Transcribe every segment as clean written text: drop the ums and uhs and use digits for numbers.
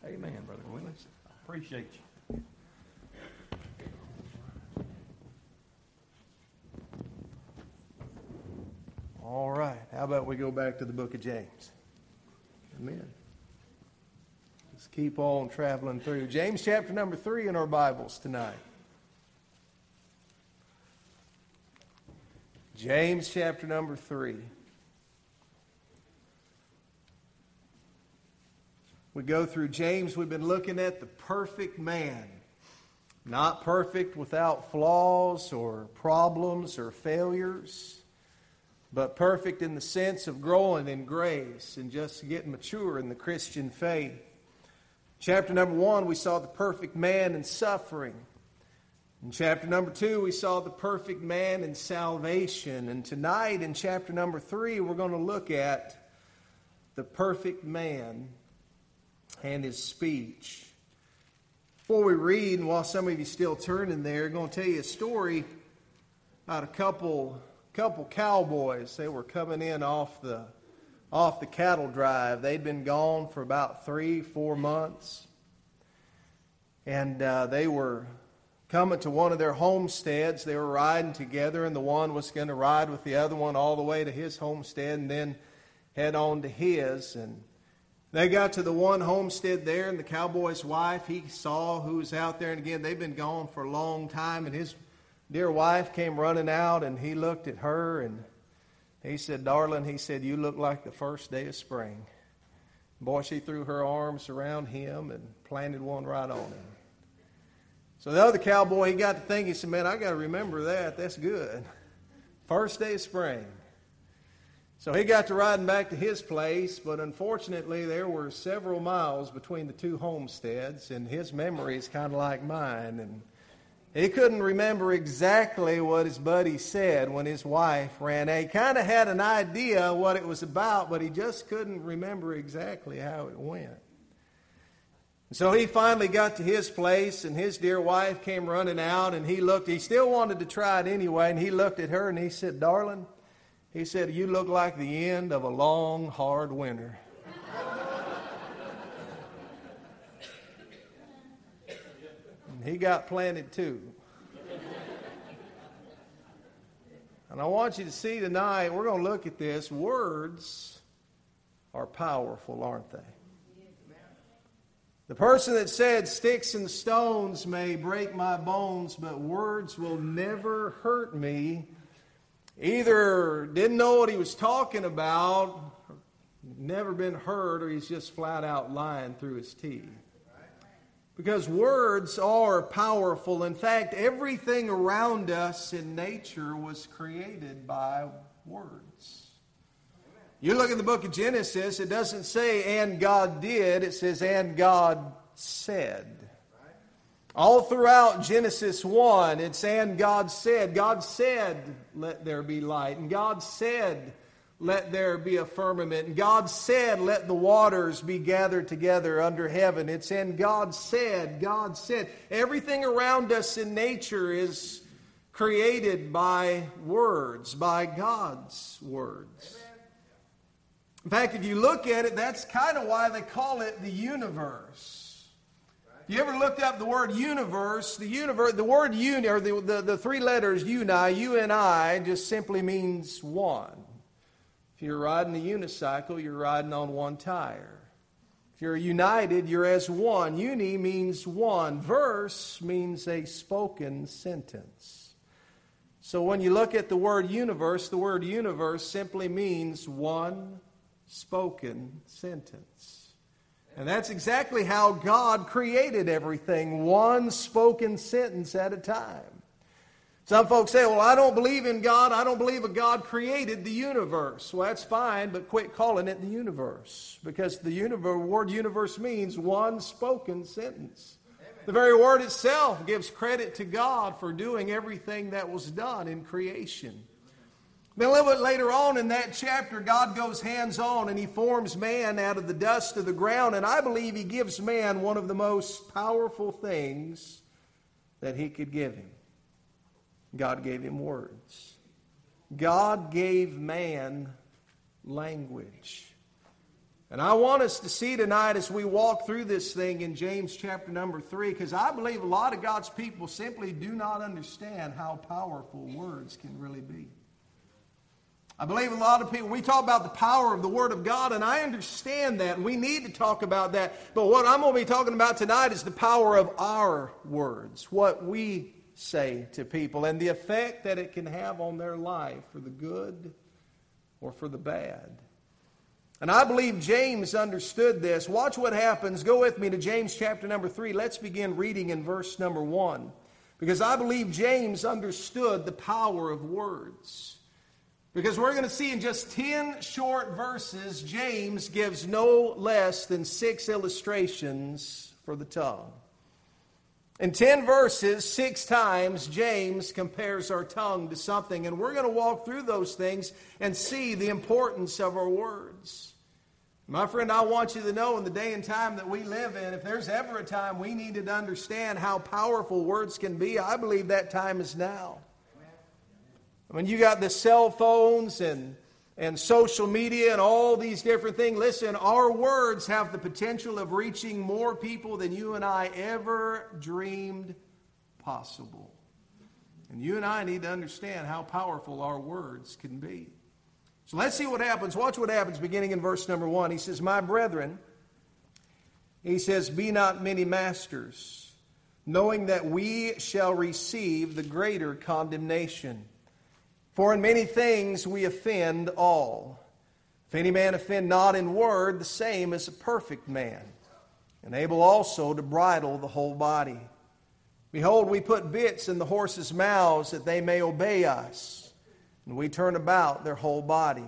Amen, Brother Willis. I appreciate you. All right. How about we go back to the book of James? Amen. Let's keep on traveling through. James chapter number 3 in our Bibles tonight. James chapter number 3. We go through James. We've been looking at the perfect man. Not perfect without flaws or problems or failures, but perfect in the sense of growing in grace and just getting mature in the Christian faith. Chapter number 1, we saw the perfect man in suffering. In chapter number 2, we saw the perfect man in salvation. And tonight in chapter number 3, we're going to look at the perfect man and his speech. Before we read, and while some of you still turning there, I'm going to tell you a story about a couple cowboys. They were coming in off the cattle drive. They'd been gone for about 3-4 months. And they were coming to one of their homesteads. They were riding together, and the one was going to ride with the other one all the way to his homestead and then head on to his. And they got to the one homestead there, and the cowboy's wife, he saw who was out there. And again, they've been gone for a long time, and his dear wife came running out, and he looked at her, and he said, "Darling," he said, "you look like the first day of spring." Boy, she threw her arms around him and planted one right on him. So the other cowboy, he got to think, he said, "Man, I got to remember that. That's good. First day of spring." So he got to riding back to his place, but unfortunately there were several miles between the two homesteads, and his memory is kind of like mine. And he couldn't remember exactly what his buddy said when his wife ran out. He kind of had an idea what it was about, but he just couldn't remember exactly how it went. So he finally got to his place, and his dear wife came running out, and he still wanted to try it anyway, and he looked at her and he said, "Darling," he said, "you look like the end of a long, hard winter." And he got planted too. And I want you to see tonight, we're going to look at this. Words are powerful, aren't they? The person that said, "Sticks and stones may break my bones, but words will never hurt me," either didn't know what he was talking about, never been hurt, or he's just flat out lying through his teeth. Because words are powerful. In fact, everything around us in nature was created by words. You look in the book of Genesis, it doesn't say, "and God did." It says, "and God said." All throughout Genesis 1, it's "and God said." God said, "Let there be light." And God said, "Let there be a firmament." And God said, "Let the waters be gathered together under heaven." It's "and God said." God said. Everything around us in nature is created by words, by God's words. In fact, if you look at it, that's kind of why they call it the universe. If you ever looked up the word universe, the word uni, or the three letters uni, just simply means one. If you're riding a unicycle, you're riding on one tire. If you're united, you're as one. Uni means one. Verse means a spoken sentence. So when you look at the word universe simply means one spoken sentence. And that's exactly how God created everything, one spoken sentence at a time. Some folks say, "Well, I don't believe in God. I don't believe that God created the universe." Well, that's fine, but quit calling it the universe. Because the word universe means one spoken sentence. Amen. The very word itself gives credit to God for doing everything that was done in creation. Then a little bit later on in that chapter, God goes hands-on and He forms man out of the dust of the ground. And I believe He gives man one of the most powerful things that He could give him. God gave him words. God gave man language. And I want us to see tonight as we walk through this thing in James chapter number 3, because I believe a lot of God's people simply do not understand how powerful words can really be. I believe a lot of people, we talk about the power of the Word of God, and I understand that, and we need to talk about that. But what I'm going to be talking about tonight is the power of our words, what we say to people, and the effect that it can have on their life for the good or for the bad. And I believe James understood this. Watch what happens. Go with me to James chapter number 3. Let's begin reading in verse number 1. Because I believe James understood the power of words. Because we're going to see in just 10 short verses, James gives no less than 6 illustrations for the tongue. In 10 verses, 6 times, James compares our tongue to something. And we're going to walk through those things and see the importance of our words. My friend, I want you to know in the day and time that we live in, if there's ever a time we needed to understand how powerful words can be, I believe that time is now. I mean, you got the cell phones and social media and all these different things. Listen, our words have the potential of reaching more people than you and I ever dreamed possible. And you and I need to understand how powerful our words can be. So let's see what happens. Watch what happens beginning in verse number 1. He says, "My brethren," he says, "be not many masters, knowing that we shall receive the greater condemnation. For in many things we offend all. If any man offend not in word, the same is a perfect man, and able also to bridle the whole body. Behold, we put bits in the horses' mouths that they may obey us, and we turn about their whole body.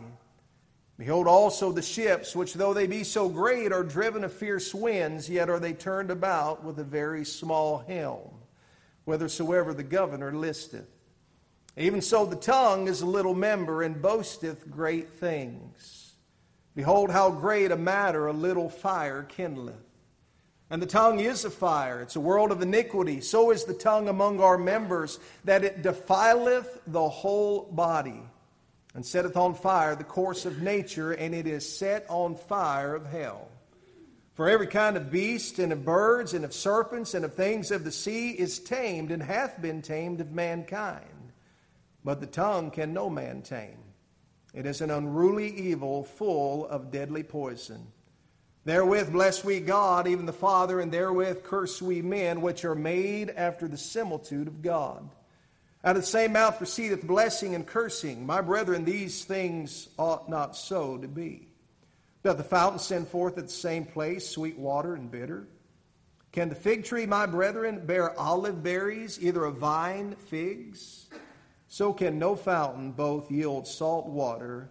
Behold also the ships, which though they be so great, are driven of fierce winds, yet are they turned about with a very small helm, whithersoever the governor listeth. Even so the tongue is a little member, and boasteth great things. Behold how great a matter a little fire kindleth. And the tongue is a fire, it's a world of iniquity. So is the tongue among our members, that it defileth the whole body, and setteth on fire the course of nature, and it is set on fire of hell. For every kind of beast, and of birds, and of serpents, and of things of the sea is tamed, and hath been tamed of mankind. But the tongue can no man tame. It is an unruly evil, full of deadly poison. Therewith bless we God, even the Father, and therewith curse we men, which are made after the similitude of God. Out of the same mouth proceedeth blessing and cursing. My brethren, these things ought not so to be. Doth the fountain send forth at the same place sweet water and bitter? Can the fig tree, my brethren, bear olive berries, either a vine figs? So can no fountain both yield salt water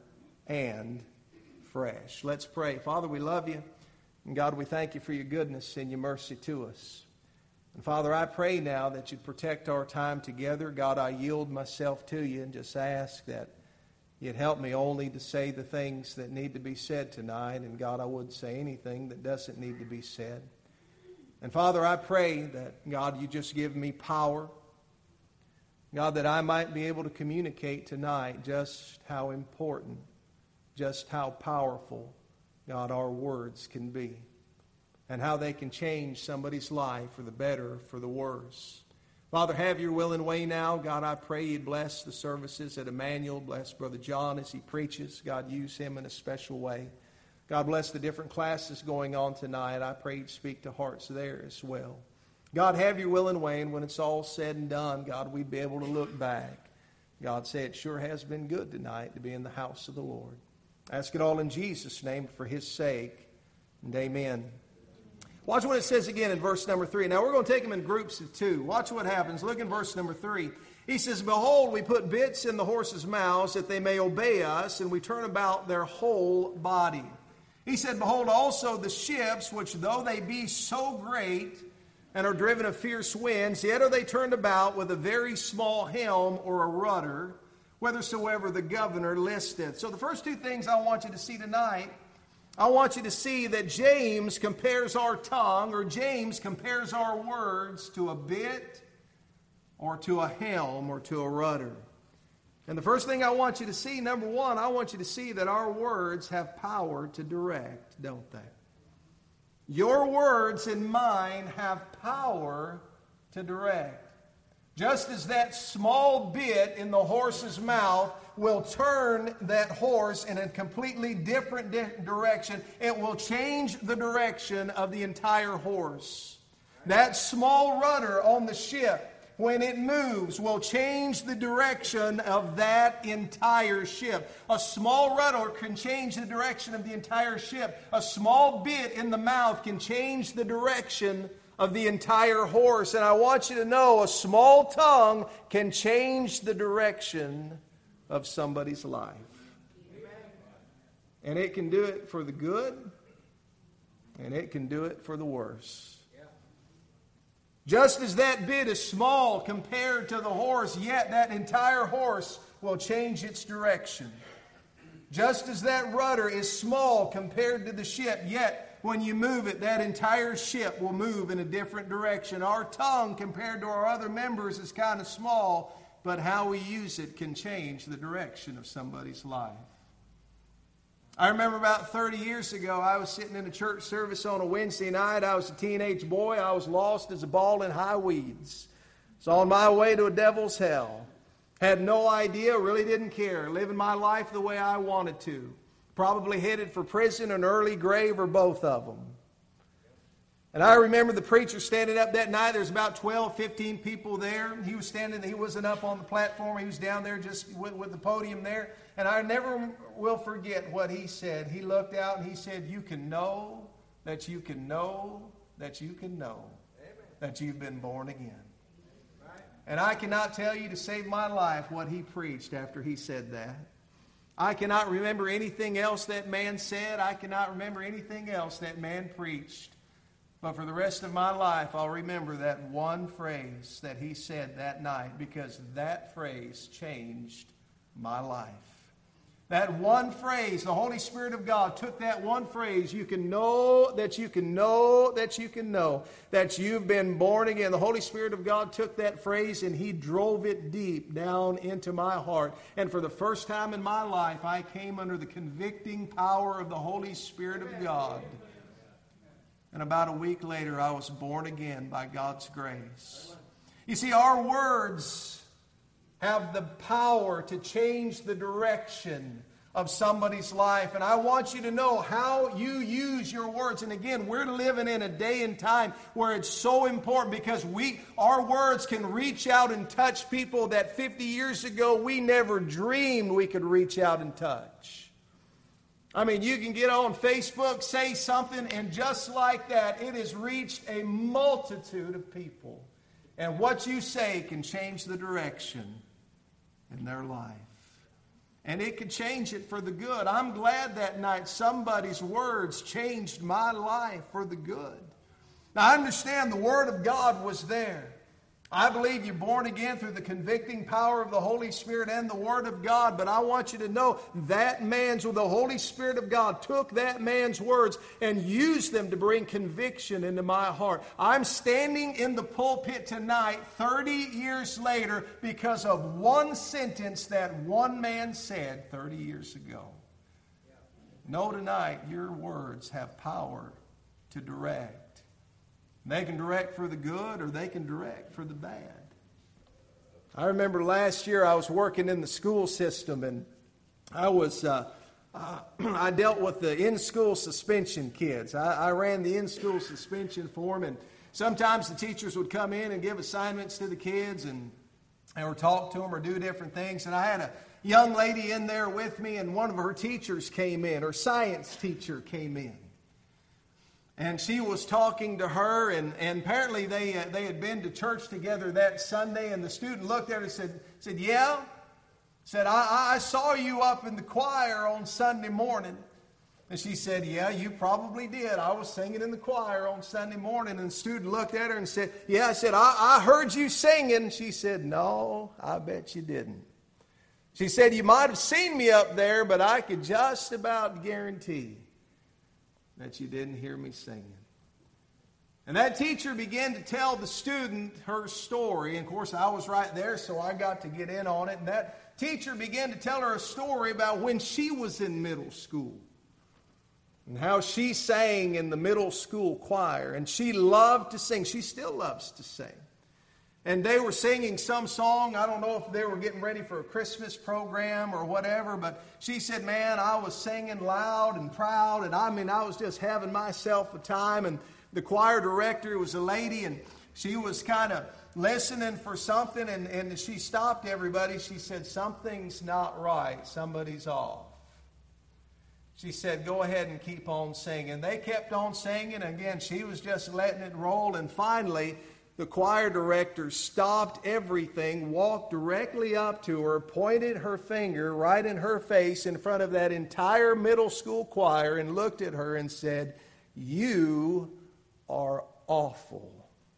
and fresh." Let's pray. Father, we love you. And God, we thank you for your goodness and your mercy to us. And Father, I pray now that you'd protect our time together. God, I yield myself to you and just ask that you'd help me only to say the things that need to be said tonight. And God, I wouldn't say anything that doesn't need to be said. And Father, I pray that, God, you just give me power. God, that I might be able to communicate tonight just how important, just how powerful, God, our words can be. And how they can change somebody's life for the better, for the worse. Father, have your will and way now. God, I pray you'd bless the services at Emmanuel. Bless Brother John as he preaches. God, use him in a special way. God, bless the different classes going on tonight. I pray you'd speak to hearts there as well. God, have your will and way, and when it's all said and done, God, we'd be able to look back. God, say it sure has been good tonight to be in the house of the Lord. I ask it all in Jesus' name for his sake, and amen. Watch what it says again in verse number 3. Now, we're going to take them in groups of 2. Watch what happens. Look in verse number 3. He says, "Behold, we put bits in the horses' mouths that they may obey us, and we turn about their whole body." He said, "Behold also the ships, which though they be so great, and are driven of fierce winds, yet are they turned about with a very small helm or a rudder, whithersoever the governor listeth." So the first 2 things I want you to see tonight, I want you to see that James compares our tongue, or James compares our words to a bit, or to a helm, or to a rudder. And the first thing I want you to see, number one, I want you to see that our words have power to direct, don't they? Your words and mine have power to direct. Just as that small bit in the horse's mouth will turn that horse in a completely different direction, it will change the direction of the entire horse. That small rudder on the ship, when it moves, will change the direction of that entire ship. A small rudder can change the direction of the entire ship. A small bit in the mouth can change the direction of the entire horse. And I want you to know, a small tongue can change the direction of somebody's life. And it can do it for the good, and it can do it for the worse. Just as that bit is small compared to the horse, yet that entire horse will change its direction. Just as that rudder is small compared to the ship, yet when you move it, that entire ship will move in a different direction. Our tongue compared to our other members is kind of small, but how we use it can change the direction of somebody's life. I remember about 30 years ago, I was sitting in a church service on a Wednesday night. I was a teenage boy. I was lost as a ball in high weeds. Was on my way to a devil's hell. Had no idea, really didn't care. Living my life the way I wanted to. Probably headed for prison, an early grave, or both of them. And I remember the preacher standing up that night. There was about 12, 15 people there. He was standing, he wasn't up on the platform. He was down there just with the podium there. And I never will forget what he said. He looked out and he said, "You can know that you can know that you can know that you've been born again." And I cannot tell you to save my life what he preached after he said that. I cannot remember anything else that man said. I cannot remember anything else that man preached. But for the rest of my life, I'll remember that one phrase that he said that night, because that phrase changed my life. That one phrase, the Holy Spirit of God took that one phrase, "You can know that you can know that you can know that you've been born again." The Holy Spirit of God took that phrase and He drove it deep down into my heart. And for the first time in my life, I came under the convicting power of the Holy Spirit of God. And about a week later, I was born again by God's grace. You see, our words have the power to change the direction of somebody's life. And I want you to know how you use your words. And again, we're living in a day and time where it's so important, because our words can reach out and touch people that 50 years ago we never dreamed we could reach out and touch. I mean, you can get on Facebook, say something, and just like that, it has reached a multitude of people. And what you say can change the direction in their life. And it could change it for the good. I'm glad that night somebody's words changed my life for the good. Now, I understand the Word of God was there. I believe you're born again through the convicting power of the Holy Spirit and the Word of God. But I want you to know the Holy Spirit of God took that man's words and used them to bring conviction into my heart. I'm standing in the pulpit tonight 30 years later because of one sentence that one man said 30 years ago. Know tonight your words have power to direct. They can direct for the good, or they can direct for the bad. I remember last year I was working in the school system, and I dealt with the in-school suspension kids. I ran the in-school suspension for them, and sometimes the teachers would come in and give assignments to the kids, or talk to them, or do different things. And I had a young lady in there with me, and one of her teachers came in. Her science teacher came in. And she was talking to her, and apparently they had been to church together that Sunday, and the student looked at her and said, "Yeah?" Said, I saw you up in the choir on Sunday morning. And she said, "Yeah, you probably did. I was singing in the choir on Sunday morning." And the student looked at her and said, "Yeah." I said, I heard you singing." She said, "No, I bet you didn't." She said, "You might have seen me up there, but I could just about guarantee that you didn't hear me singing." And that teacher began to tell the student her story. And of course, I was right there, so I got to get in on it. And that teacher began to tell her a story about when she was in middle school and how she sang in the middle school choir. And she loved to sing. She still loves to sing. And they were singing some song. I don't know if they were getting ready for a Christmas program or whatever, but she said, man, I was singing loud and proud, and I was just having myself a time. And the choir director was a lady, and she was kind of listening for something, and she stopped everybody. She said, something's not right. Somebody's off. She said, go ahead and keep on singing. They kept on singing. Again, she was just letting it roll, and finally, the choir director stopped everything, walked directly up to her, pointed her finger right in her face in front of that entire middle school choir and looked at her and said, you are awful.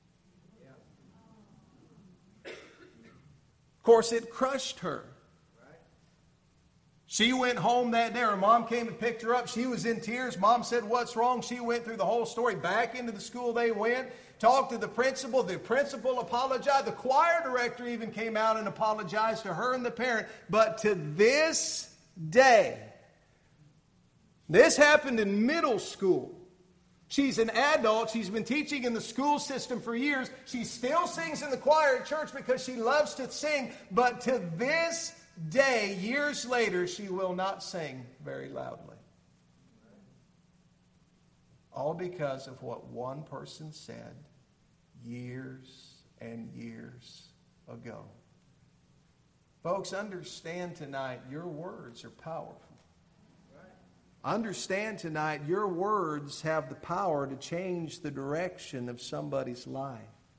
Of course, it crushed her. She went home that day. Her mom came and picked her up. She was in tears. Mom said, what's wrong? She went through the whole story. Back into the school they went. Talked to the principal. The principal apologized. The choir director even came out and apologized to her and the parent. But to this day, this happened in middle school. She's an adult. She's been teaching in the school system for years. She still sings in the choir at church because she loves to sing. But to this day, years later, she will not sing very loudly. All because of what one person said years and years ago. Folks, understand tonight, your words are powerful. Understand tonight, your words have the power to change the direction of somebody's life.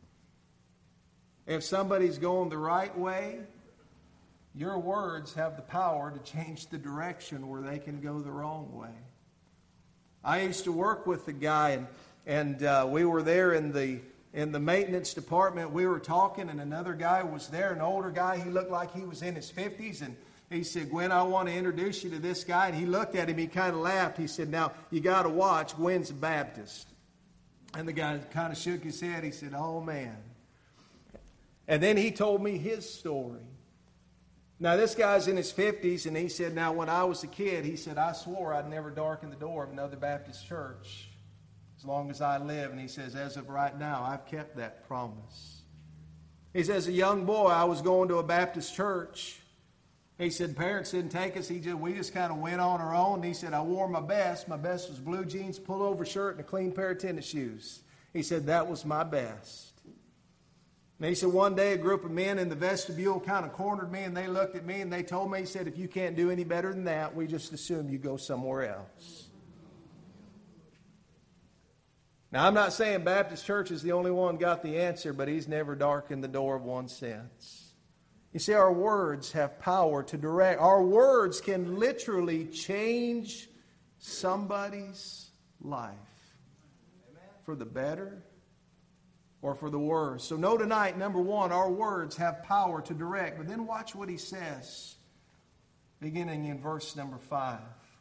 If somebody's going the right way, your words have the power to change the direction where they can go the wrong way. I used to work with a guy, and we were there in the maintenance department. We were talking, and another guy was there, an older guy. He looked like he was in his 50s, and he said, Gwen, I want to introduce you to this guy. And he looked at him, he kind of laughed. He said, now, you got to watch, Gwen's a Baptist. And the guy kind of shook his head. He said, oh, man. And then he told me his story. Now, this guy's in his 50s, and he said, now, when I was a kid, he said, I swore I'd never darken the door of another Baptist church as long as I live. And he says, as of right now, I've kept that promise. He says, as a young boy, I was going to a Baptist church. He said, parents didn't take us. We just kind of went on our own. And he said, I wore my best. My best was blue jeans, pullover shirt, and a clean pair of tennis shoes. He said, that was my best. And he said, one day a group of men in the vestibule kind of cornered me, and they looked at me, and they told me, he said, if you can't do any better than that, we just assume you go somewhere else. Now, I'm not saying Baptist Church is the only one got the answer, but he's never darkened the door of one sense. You see, our words have power to direct. Our words can literally change somebody's life for the better or for the worse. So know tonight, number one, our words have power to direct. But then watch what he says, beginning in verse number 5.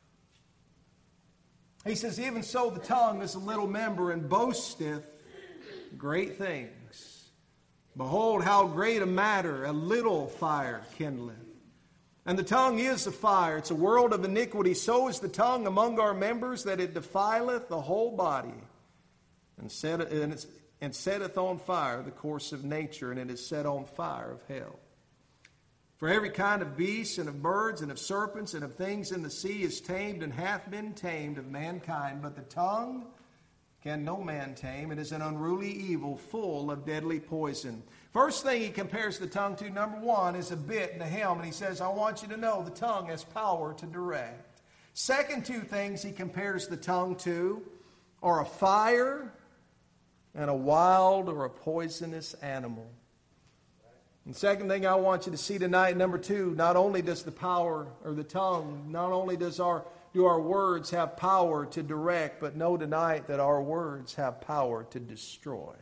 He says, even so the tongue is a little member and boasteth great things. Behold, how great a matter a little fire kindleth. And the tongue is a fire. It's a world of iniquity. So is the tongue among our members, that it defileth the whole body, and setteth on fire the course of nature, and it is set on fire of hell. For every kind of beast, and of birds, and of serpents, and of things in the sea is tamed, and hath been tamed of mankind. But the tongue can no man tame. It is an unruly evil, full of deadly poison. First thing he compares the tongue to, number one, is a bit and a helm. And he says, I want you to know the tongue has power to direct. Second two things he compares the tongue to are a fire and a wild or a poisonous animal. And second thing I want you to see tonight, number two, not only does the power or the tongue, not only do our words have power to direct, but know tonight that our words have power to destroy.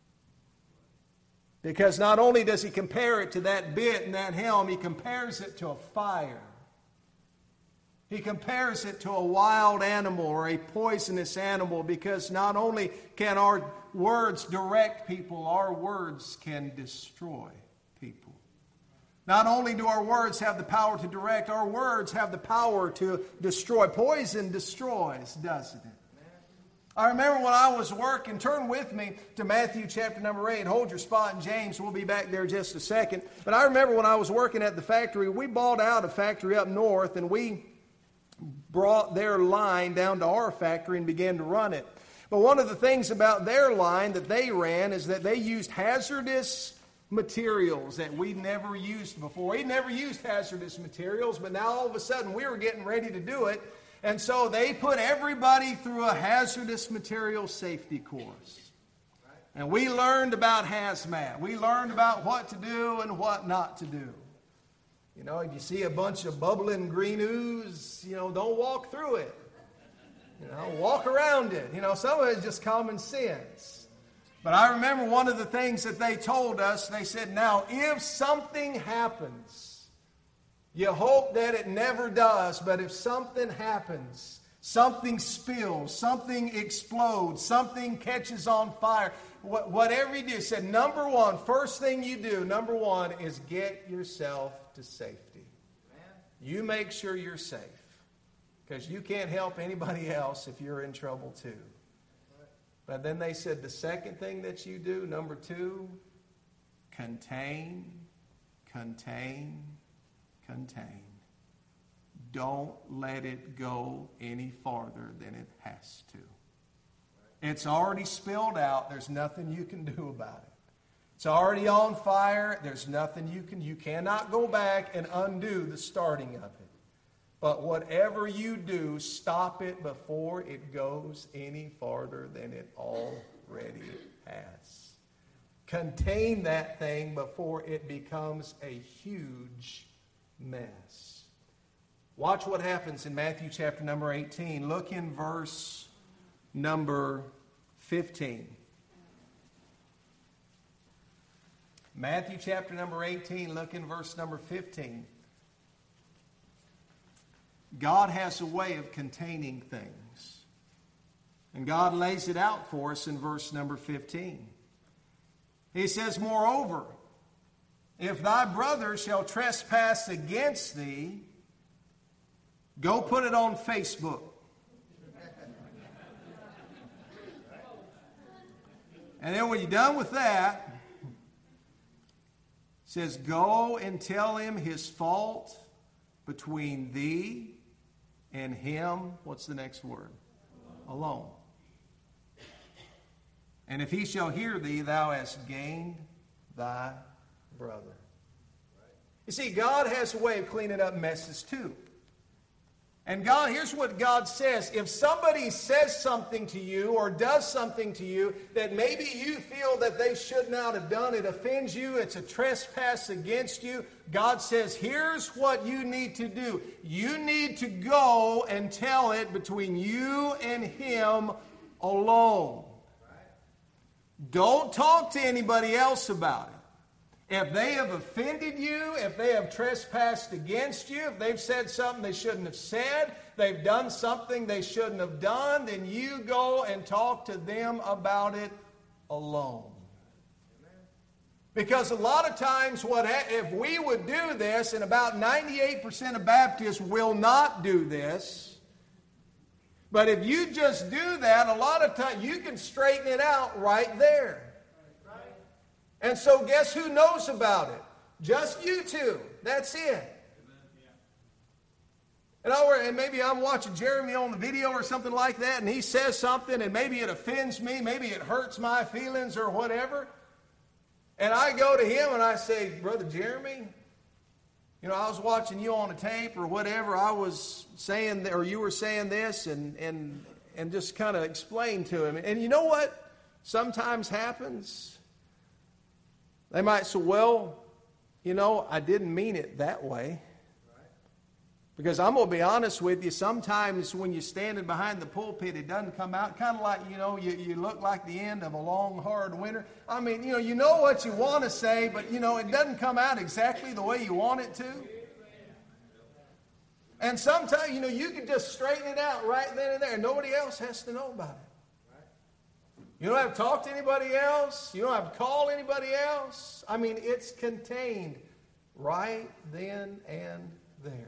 Because not only does he compare it to that bit and that helm, he compares it to a fire. He compares it to a wild animal or a poisonous animal, because not only can our words direct people, our words can destroy people. Not only do our words have the power to direct, our words have the power to destroy. Poison destroys, doesn't it? I remember when I was working, turn with me to Matthew chapter number 8. Hold your spot in James. We'll be back there just a second. But I remember when I was working at the factory, we bought out a factory up north, and we brought their line down to our factory and began to run it. But one of the things about their line that they ran is that they used hazardous materials that we'd never used before. We'd never used hazardous materials, but now all of a sudden we were getting ready to do it. And so they put everybody through a hazardous material safety course. And we learned about hazmat. We learned about what to do and what not to do. You know, if you see a bunch of bubbling green ooze, don't walk through it. Walk around it. Some of it is just common sense. But I remember one of the things that they told us, they said, now, if something happens, you hope that it never does, but if something happens, something spills, something explodes, something catches on fire, whatever you do, said, number one, first thing you do, number one, is get yourself to safety. You make sure you're safe, because you can't help anybody else if you're in trouble too. But then they said the second thing that you do, number two, contain. Don't let it go any farther than it has to. It's already spilled out. There's nothing you can do about it. It's already on fire. There's nothing you cannot go back and undo the starting of it. But whatever you do, stop it before it goes any farther than it already has. Contain that thing before it becomes a huge mess. Watch what happens in Matthew chapter number 18. Look in verse number 15. Matthew chapter number 18, look in verse number 15. God has a way of containing things. And God lays it out for us in verse number 15. He says, moreover, if thy brother shall trespass against thee, go put it on Facebook. And then when you're done with that, it says, go and tell him his fault between thee and him. What's the next word? Alone. And if he shall hear thee, thou hast gained thy brother. You see, God has a way of cleaning up messes too. And God, here's what God says. If somebody says something to you or does something to you that maybe you feel that they should not have done, it offends you, it's a trespass against you, God says, here's what you need to do. You need to go and tell it between you and him alone. Don't talk to anybody else about it. If they have offended you, if they have trespassed against you, if they've said something they shouldn't have said, they've done something they shouldn't have done, then you go and talk to them about it alone. Because a lot of times, if we would do this, and about 98% of Baptists will not do this, but if you just do that, a lot of times you can straighten it out right there. And so guess who knows about it? Just you two. That's it. And maybe I'm watching Jeremy on the video or something like that, and he says something, and maybe it offends me, maybe it hurts my feelings or whatever. And I go to him and I say, Brother Jeremy, I was watching you on a tape or whatever. I was saying, or you were saying this, and just kind of explain to him. And you know what sometimes happens? They might say, well, I didn't mean it that way. Because I'm going to be honest with you, sometimes when you're standing behind the pulpit, it doesn't come out. Kind of like, you look like the end of a long, hard winter. I mean, you know what you want to say, but, it doesn't come out exactly the way you want it to. And sometimes, you can just straighten it out right then and there. Nobody else has to know about it. You don't have to talk to anybody else. You don't have to call anybody else. I mean, it's contained. right then and there.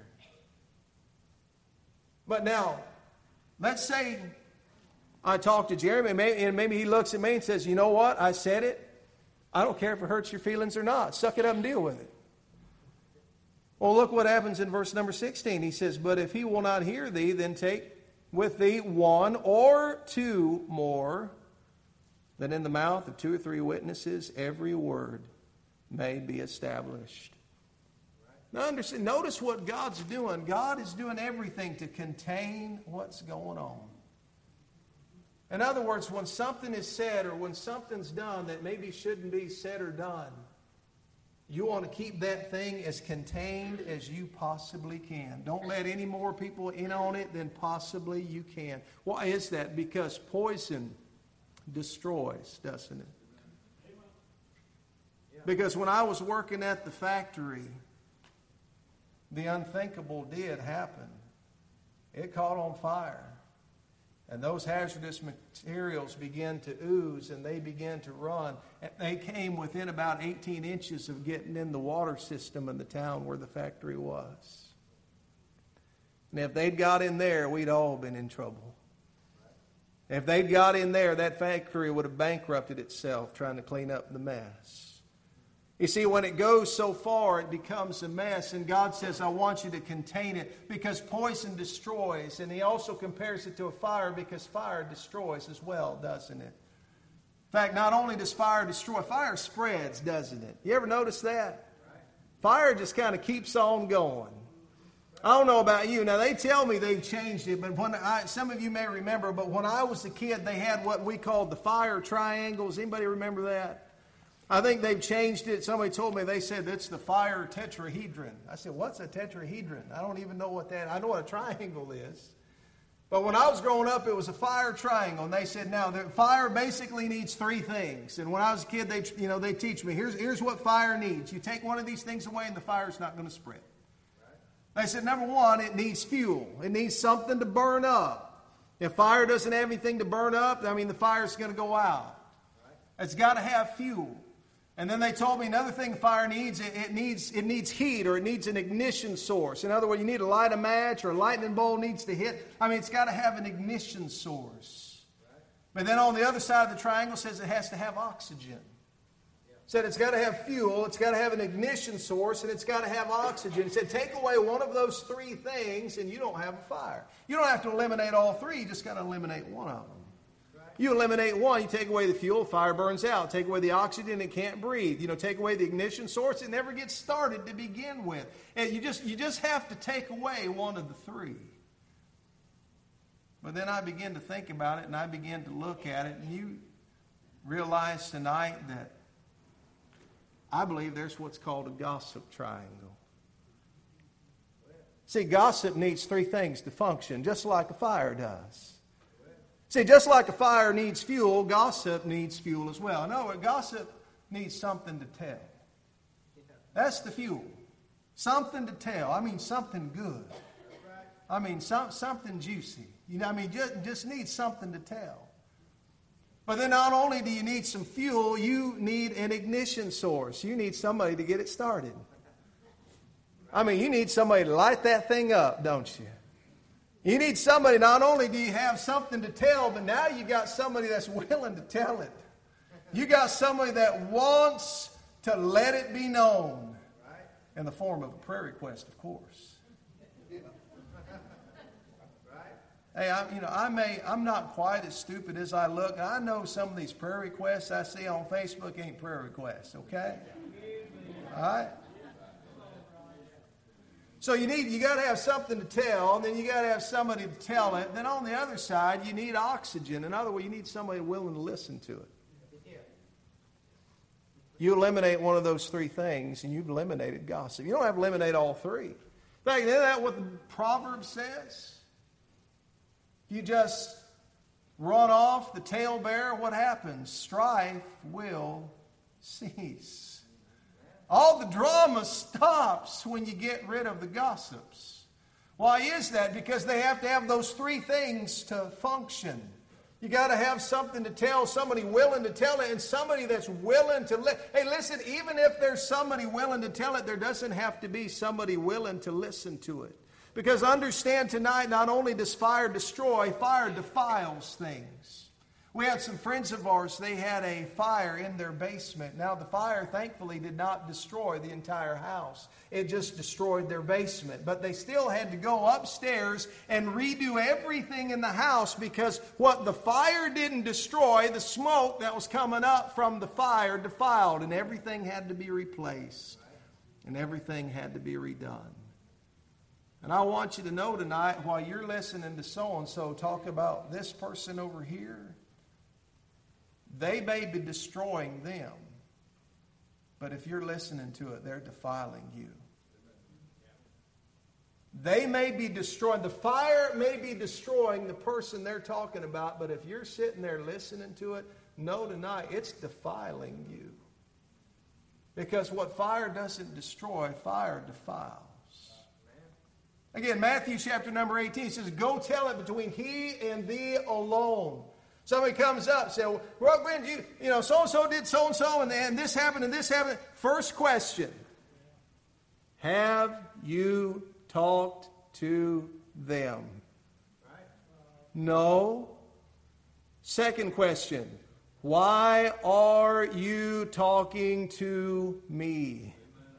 But now, let's say I talk to Jeremy and maybe he looks at me and says, you know what, I said it. I don't care if it hurts your feelings or not. Suck it up and deal with it. Well, look what happens in verse number 16. He says, but if he will not hear thee, then take with thee one or two more, that in the mouth of 2 or 3 witnesses every word may be established. Now notice what God's doing. God is doing everything to contain what's going on. In other words, when something is said or when something's done that maybe shouldn't be said or done, you want to keep that thing as contained as you possibly can. Don't let any more people in on it than possibly you can. Why is that? Because poison destroys, doesn't it? Because when I was working at the factory, the unthinkable did happen. It caught on fire. And those hazardous materials began to ooze and they began to run. And they came within about 18 inches of getting in the water system in the town where the factory was. And if they'd got in there, we'd all been in trouble. If they'd got in there, that factory would have bankrupted itself trying to clean up the mess. You see, when it goes so far, it becomes a mess. And God says, I want you to contain it because poison destroys. And He also compares it to a fire because fire destroys as well, doesn't it? In fact, not only does fire destroy, fire spreads, doesn't it? You ever notice that? Fire just kind of keeps on going. I don't know about you. Now, they tell me they've changed it, but some of you may remember, but when I was a kid, they had what we called the fire triangles. Anybody remember that? I think they've changed it. Somebody told me, they said it's the fire tetrahedron. I said, what's a tetrahedron? I don't even know what that, I know what a triangle is. But when I was growing up, it was a fire triangle. And they said, now, the fire basically needs 3 things. And when I was a kid, they teach me, here's what fire needs. You take one of these things away and the fire's not going to spread. They said, number 1, it needs fuel. It needs something to burn up. If fire doesn't have anything to burn up, the fire's going to go out. It's got to have fuel. And then they told me another thing fire needs, it needs heat, or it needs an ignition source. In other words, you need to light a match, or a lightning bolt needs to hit. It's got to have an ignition source. But then on the other side of the triangle says it has to have oxygen. Said it's got to have fuel, it's got to have an ignition source, and it's got to have oxygen. It said take away one of those 3 things and you don't have a fire. You don't have to eliminate all 3, you just got to eliminate one of them. You eliminate one, you take away the fuel, fire burns out. Take away the oxygen, it can't breathe. Take away the ignition source, it never gets started to begin with. And you just have to take away one of the 3. But then I begin to think about it, and I begin to look at it, and you realize tonight that I believe there's what's called a gossip triangle. See, gossip needs 3 things to function, just like a fire does. See, just like a fire needs fuel, gossip needs fuel as well. No, gossip needs something to tell. That's the fuel. Something to tell. Something good. Something juicy. Just needs something to tell. But then not only do you need some fuel, you need an ignition source. You need somebody to get it started. You need somebody to light that thing up, don't you? You need somebody, not only do you have something to tell, but now you got somebody that's willing to tell it. You got somebody that wants to let it be known. In the form of a prayer request, of course. Hey, I'm not quite as stupid as I look. I know some of these prayer requests I see on Facebook ain't prayer requests, okay? All right? So you got to have something to tell, and then you got to have somebody to tell it. Then on the other side, you need oxygen. In other words, you need somebody willing to listen to it. You eliminate one of those 3 things, and you've eliminated gossip. You don't have to eliminate all 3. In fact, isn't that what the proverb says? You just run off the talebearer, what happens? Strife will cease. All the drama stops when you get rid of the gossips. Why is that? Because they have to have those 3 things to function. You got to have something to tell, somebody willing to tell it, and somebody that's willing to Hey, listen, even if there's somebody willing to tell it, there doesn't have to be somebody willing to listen to it. Because understand tonight, not only does fire destroy, fire defiles things. We had some friends of ours, they had a fire in their basement. Now the fire thankfully did not destroy the entire house. It just destroyed their basement. But they still had to go upstairs and redo everything in the house because what the fire didn't destroy, the smoke that was coming up from the fire defiled, and everything had to be replaced. And everything had to be redone. And I want you to know tonight, while you're listening to so-and-so talk about this person over here, they may be destroying them, but if you're listening to it, they're defiling you. They may be destroying, the fire may be destroying the person they're talking about, but if you're sitting there listening to it, know tonight, it's defiling you. Because what fire doesn't destroy, fire defiles. Again, Matthew chapter number 18 says, go tell it between he and thee alone. Somebody comes up and says, well, when you know, so-and-so did so-and-so, and this happened and this happened. First question, have you talked to them? No. Second question, why are you talking to me?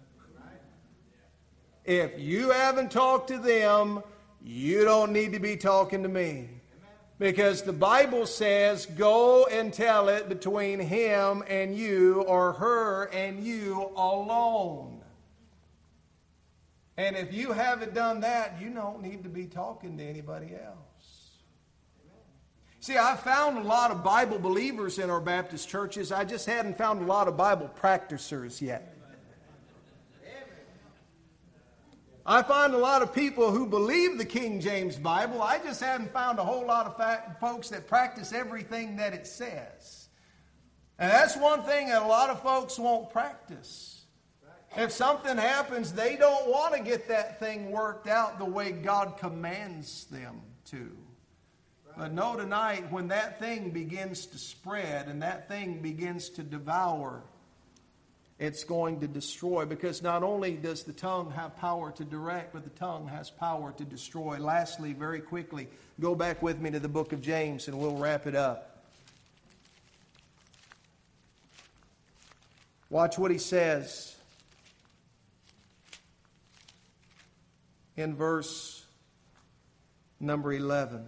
If you haven't talked to them, you don't need to be talking to me. Because the Bible says, go and tell it between him and you, or her and you alone. And if you haven't done that, you don't need to be talking to anybody else. See, I've found a lot of Bible believers in our Baptist churches. I just hadn't found a lot of Bible practicers yet. I find a lot of people who believe the King James Bible. I just haven't found a whole lot of folks that practice everything that it says. And that's one thing that a lot of folks won't practice. If something happens, they don't want to get that thing worked out the way God commands them to. But know tonight, when that thing begins to spread and that thing begins to devour, it's going to destroy, because not only does the tongue have power to direct, but the tongue has power to destroy. Lastly, very quickly, go back with me to the book of James and we'll wrap it up. Watch what he says in verse number 11.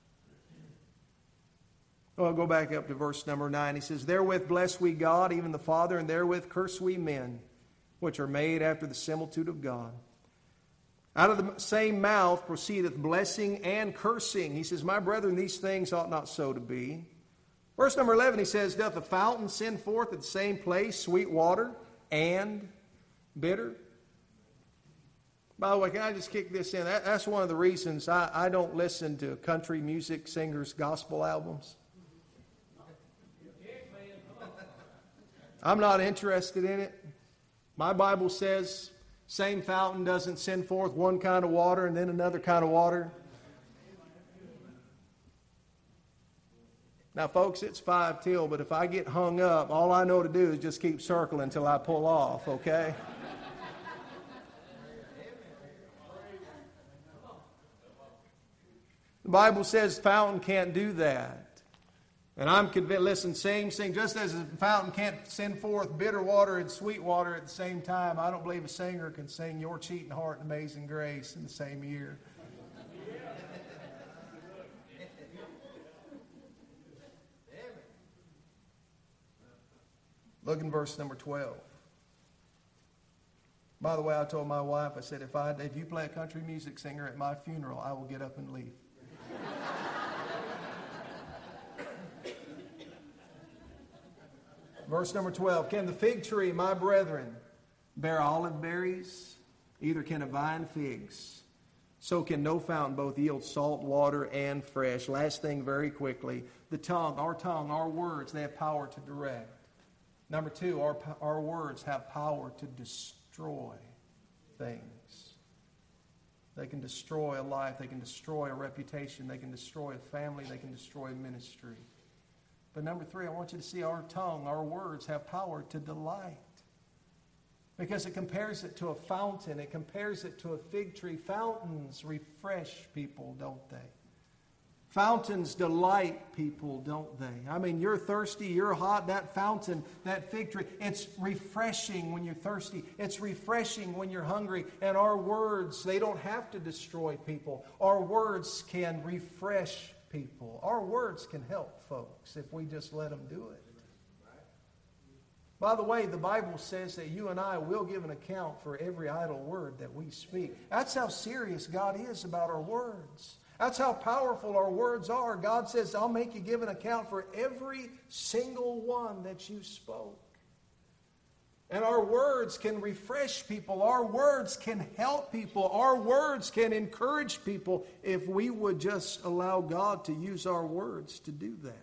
Well, go back up to verse number 9. He says, therewith bless we God, even the Father, and therewith curse we men, which are made after the similitude of God. Out of the same mouth proceedeth blessing and cursing. He says, my brethren, these things ought not so to be. Verse number 11, he says, doth the fountain send forth at the same place sweet water and bitter? By the way, can I just kick this in? That's one of the reasons I don't listen to country music singers' gospel albums. I'm not interested in it. My Bible says same fountain doesn't send forth one kind of water and then another kind of water. Now, folks, it's 5 till, but if I get hung up, all I know to do is just keep circling until I pull off, okay? The Bible says fountain can't do that. And I'm convinced, listen, same thing, just as a fountain can't send forth bitter water and sweet water at the same time, I don't believe a singer can sing Your Cheating Heart and Amazing Grace in the same year. Look in verse number 12. By the way, I told my wife, I said, if you play a country music singer at my funeral, I will get up and leave. Verse number 12. Can the fig tree, my brethren, bear olive berries? Either can a vine figs. So can no fountain both yield salt water and fresh. Last thing very quickly. The tongue, our words, they have power to direct. Number 2, our words have power to destroy things. They can destroy a life. They can destroy a reputation. They can destroy a family. They can destroy a ministry. But number 3, I want you to see our tongue, our words have power to delight. Because it compares it to a fountain. It compares it to a fig tree. Fountains refresh people, don't they? Fountains delight people, don't they? I mean, you're thirsty, you're hot, that fountain, that fig tree, it's refreshing when you're thirsty. It's refreshing when you're hungry. And our words, they don't have to destroy people. Our words can refresh people. Our words can help folks if we just let them do it. By the way, the Bible says that you and I will give an account for every idle word that we speak. That's how serious God is about our words. That's how powerful our words are. God says, I'll make you give an account for every single one that you spoke. And our words can refresh people. Our words can help people. Our words can encourage people if we would just allow God to use our words to do that.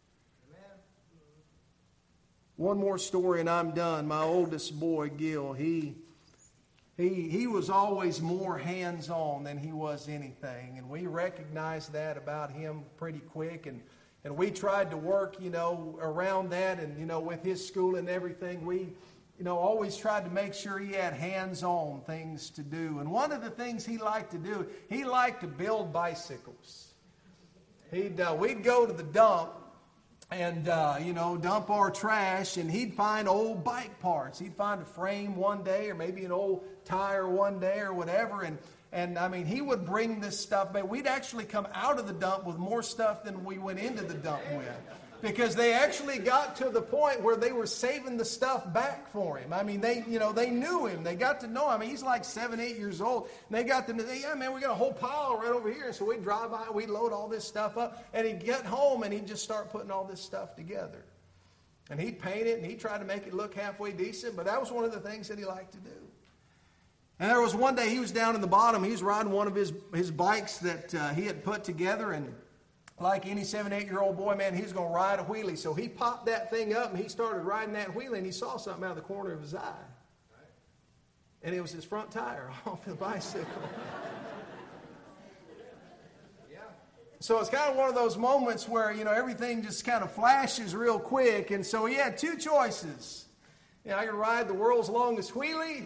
One more story and I'm done. My oldest boy, Gil, he was always more hands-on than he was anything. And we recognized that about him pretty quick. And we tried to work, around that. And, with his school and everything, we, always tried to make sure he had hands-on things to do. And one of the things he liked to do, he liked to build bicycles. We'd go to the dump. And, dump our trash, and he'd find old bike parts. He'd find a frame one day, or maybe an old tire one day, or whatever. And he would bring this stuff back. We'd actually come out of the dump with more stuff than we went into the dump with. Because they actually got to the point where they were saving the stuff back for him. They knew him. They got to know him. He's like 7, 8 years old. And they got to know, yeah, man, we got a whole pile right over here. So we'd drive by, we'd load all this stuff up. And he'd get home and he'd just start putting all this stuff together. And he'd paint it and he'd try to make it look halfway decent. But that was one of the things that he liked to do. And there was one day he was down in the bottom. He was riding one of his bikes that he had put together, and like any 7, 8-year-old boy, man, he's going to ride a wheelie. So he popped that thing up and he started riding that wheelie, and he saw something out of the corner of his eye. And it was his front tire off the bicycle. So it's kind of one of those moments where, everything just kind of flashes real quick. And so he had 2 choices. I could ride the world's longest wheelie,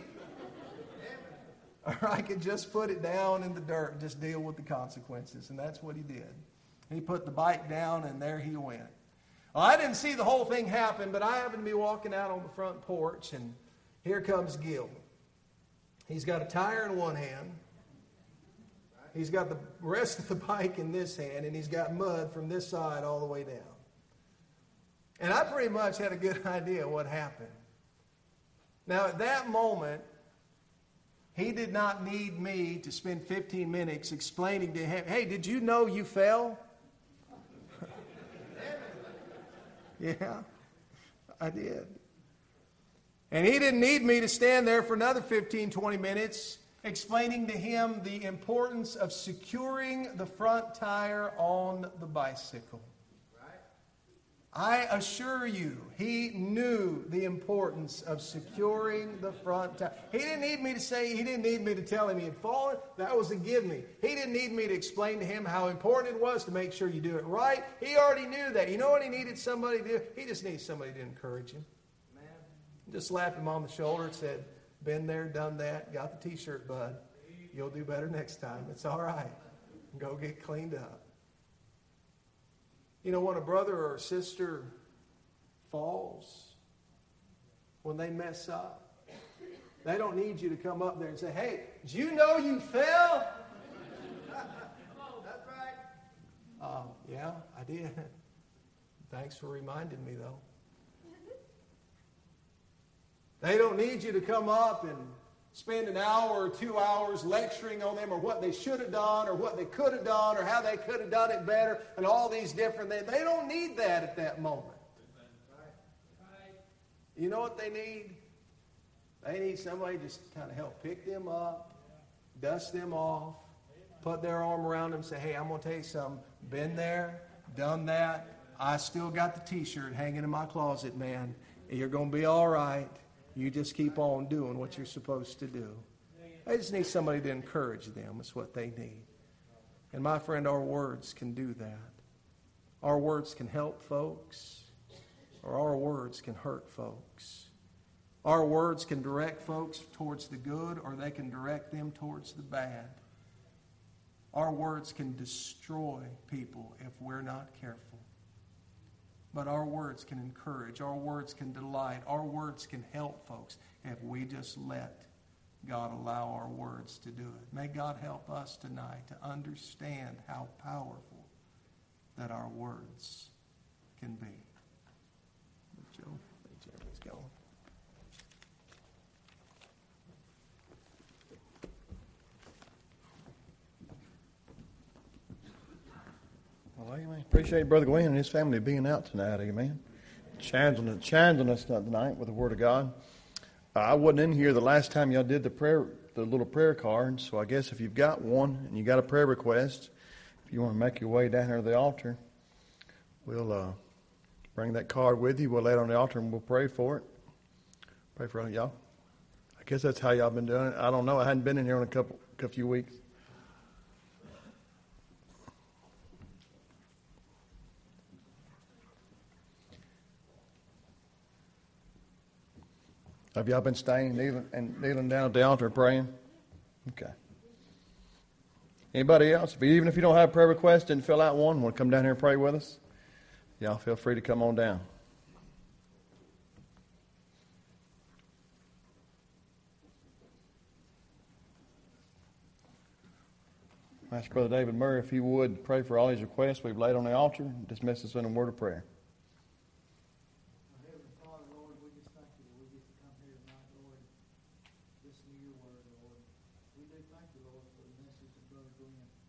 or I could just put it down in the dirt and just deal with the consequences. And that's what he did. He put the bike down, and there he went. Well, I didn't see the whole thing happen, but I happened to be walking out on the front porch, and here comes Gil. He's got a tire in one hand. He's got the rest of the bike in this hand, and he's got mud from this side all the way down. And I pretty much had a good idea what happened. Now, at that moment, he did not need me to spend 15 minutes explaining to him, hey, did you know you fell? Yeah, I did. And he didn't need me to stand there for another 15, 20 minutes explaining to him the importance of securing the front tire on the bicycle. I assure you, he knew the importance of securing the front tire. He didn't need me to tell him he had fallen. That was a give me. He didn't need me to explain to him how important it was to make sure you do it right. He already knew that. You know what he needed somebody to do? He just needed somebody to encourage him. Just slapped him on the shoulder and said, been there, done that, got the t-shirt, bud. You'll do better next time. It's all right. Go get cleaned up. When a brother or a sister falls, when they mess up, they don't need you to come up there and say, hey, did you know you fell? That's right. Yeah, I did. Thanks for reminding me, though. They don't need you to come up and spend an hour or 2 hours lecturing on them or what they should have done or what they could have done or how they could have done it better and all these different things. They don't need that at that moment. You know what they need? They need somebody just to kind of help pick them up, dust them off, put their arm around them and say, hey, I'm going to tell you something. Been there, done that. I still got the t-shirt hanging in my closet, man. You're going to be all right. You just keep on doing what you're supposed to do. They just need somebody to encourage them. It's what they need. And my friend, our words can do that. Our words can help folks, or our words can hurt folks. Our words can direct folks towards the good, or they can direct them towards the bad. Our words can destroy people if we're not careful. But our words can encourage. Our words can delight. Our words can help folks if we just let God allow our words to do it. May God help us tonight to understand how powerful that our words can be. Joe, Jeremy's going. Well, amen. Appreciate Brother Glenn and his family being out tonight, amen. Challenging us tonight with the Word of God. I wasn't in here the last time y'all did the little prayer card, so I guess if you've got one and you got a prayer request, if you want to make your way down here to the altar, we'll bring that card with you. We'll lay it on the altar and we'll pray for it. Pray for y'all. I guess that's how y'all been doing it. I don't know. I hadn't been in here in a few weeks. Have y'all been staying, kneeling down at the altar praying? Okay. Anybody else? Even if you don't have a prayer request, didn't fill out one, want to come down here and pray with us? Y'all feel free to come on down. Ask Brother David Murray if he would pray for all his requests we've laid on the altar and dismiss us in a word of prayer. Listen to your word, Lord. We do thank you, Lord, for the message of Brother Glenn.